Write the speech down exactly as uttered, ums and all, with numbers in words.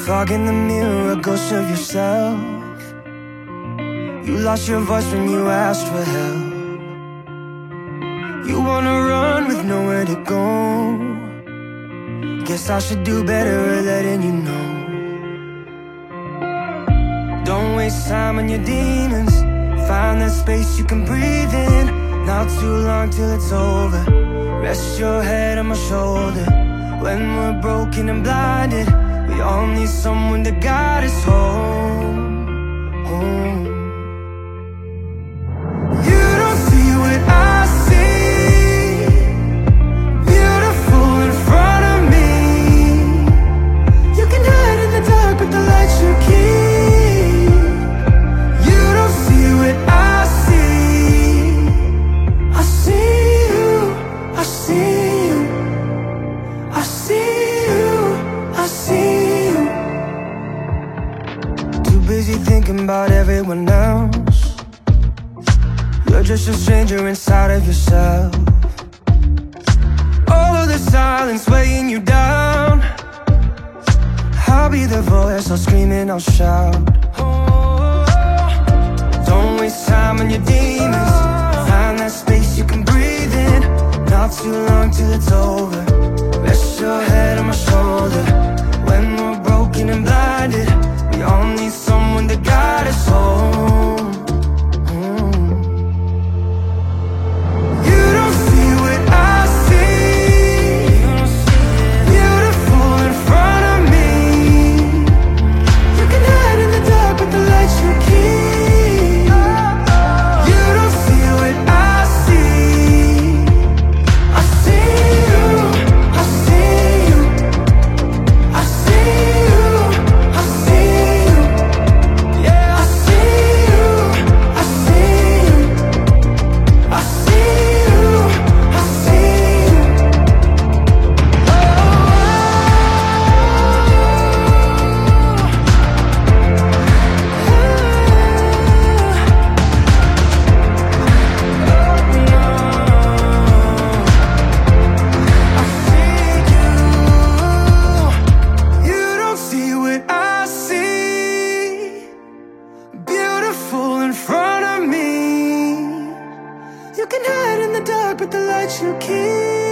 Fog in the mirror, a ghost of yourself. You lost your voice when you asked for help. You wanna run with nowhere to go. Guess I should do better at letting you know. Don't waste time on your demons. Find that space you can breathe in. Not too long till it's over. Rest your head on my shoulder. When we're broken and blinded, we all need someone to guide us home, home. You don't see what I see. Beautiful in front of me. You can hide in the dark, but the light you keep. You don't see what I see. I see you, I see you, I see you, I see you. Too busy thinking about everyone else. You're just a stranger inside of yourself. All of the silence weighing you down. I'll be the voice, I'll scream and I'll shout. Don't waste time on your demons. Find that space you can breathe in. Not too long till it's over. Rest your head on my shoulder. When we're broken and blinded, we all need someone to guide us home, home. You don't see what I see. Beautiful in front of me. You can hide in the dark, but the light you keep. You don't see what I see. I see you, I see you, I see you, I see you. Yeah, I see you, I see you, I see you, I see you. You don't see what I see. Beautiful in front of me. You can hide in the dark, but the light you keep.